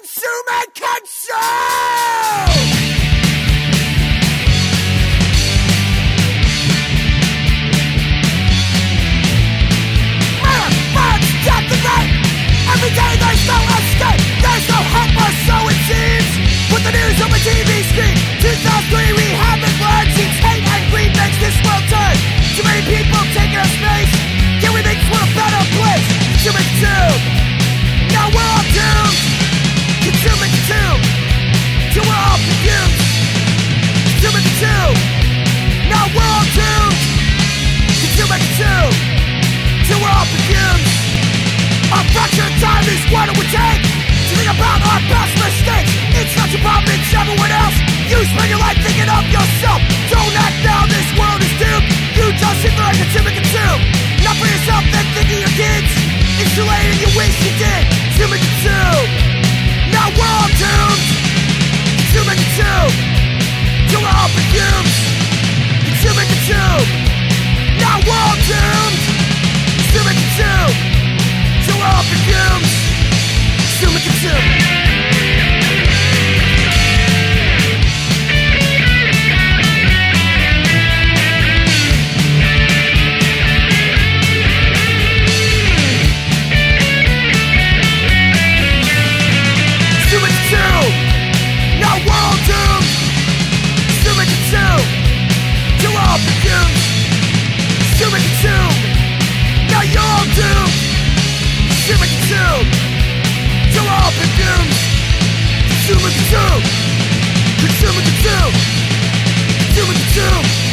consume and consume! Murder, violence, death, and rape. Every day there's no escape. There's no hope, or so it seems. With the news on my TV screen, 2003 we haven't learned. Seems hate and greed makes this world turn. Too many people taking up space. Yeah, we make this world a better place. Consume and consume. Now we're all doomed. Consume and consume. Till we're all confused. Consume and consume. Now we're all doomed. Consume and consume. Till we're all confused. Our fraction of time is what it would take to think about our past mistakes. It's not your problem, it's everyone else. You spend your life thinking of yourself. Don't act now, this world is doomed. You just sit there and consume and consume. Not for yourself, then thinking your kids. It's too late and you wish you did. Consume and consume. Now we're all doomed. Consume and consume. Till we're all confused. Consume and consume. Now we're all doomed. Consume and consume. Till we're all confused. Consume and consume. Consume and consume. Now you're all doomed. Consume and consume. Till we're all confused. Consume and consume. Consume and consume. Consume and consume.